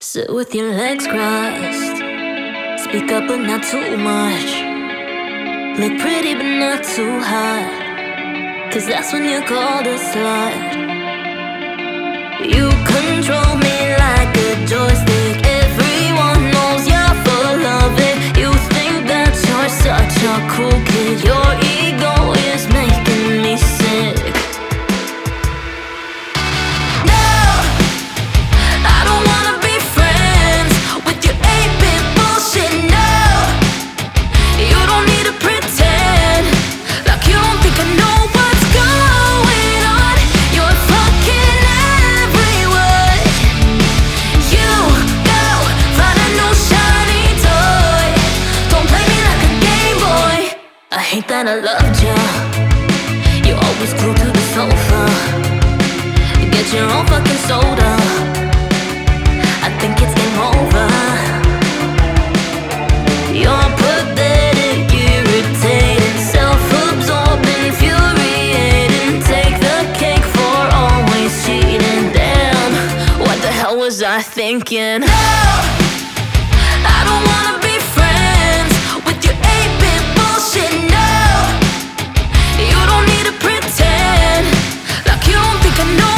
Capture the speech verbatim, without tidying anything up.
Sit with your legs crossed. Speak up but not too much. Look pretty but not too hot, 'cause that's when you're called a slut. You control me like a joystick. Everyone knows you're full of it. You think that you're such a cool kid. Your ego is making me sick. No, I don't wanna be friends with your eight-bit bullshit. No, you don't need to pretend like you don't think I know what's going on. You're fucking everyone. You go find a new shiny toy. Don't play me like a Game Boy. I hate that I loved you. You're always glued to the sofa. You get your own fucking soda. I think it's game over. You're pathetic, irritating, self-absorbed, infuriating. Take the cake for always cheating. Damn, what the hell was I thinking? No, I don't wanna be friends with your eight-bit bullshit. No, you don't need to pretend like you don't think I know